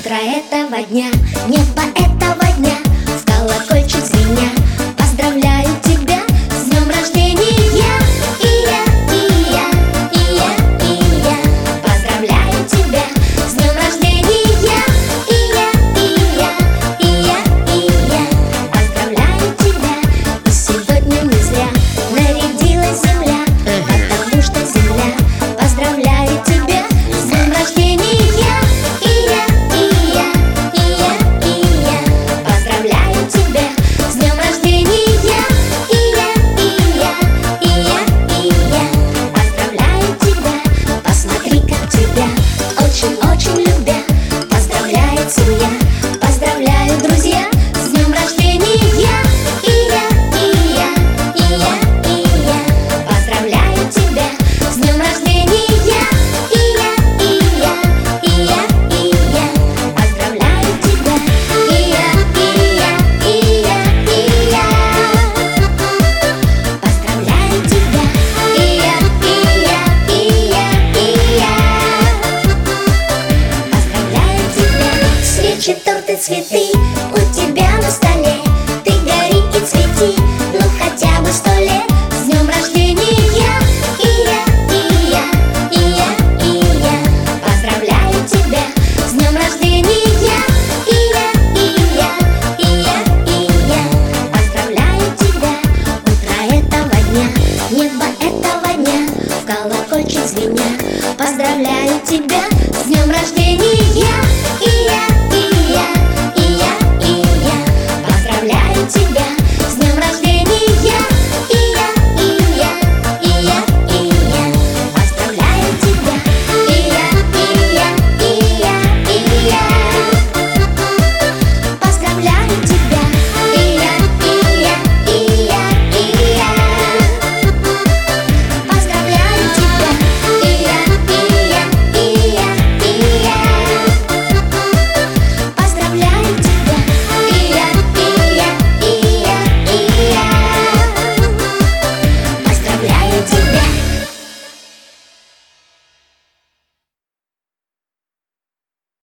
Утро этого дня, небо этого дня, в колокольчик звеня, поздравляю тебя с днем рождения. И я, и я, и я, и я поздравляю тебя с днем рождения. И я, и я, и я, и я поздравляю тебя. И сегодня не зря нарядилась земля, потому что земля поздравляет тебя с днем рождения. Очень любя, поздравляет семья, поздравляю друзья с днем рождения. И я, и я, и я, и я поздравляю тебя с днем рождения. И я, и я, и я, и я поздравляю тебя. И я, и я, и я, и я поздравляю тебя. И я, и я, и я, и я свечи, торты, цветы.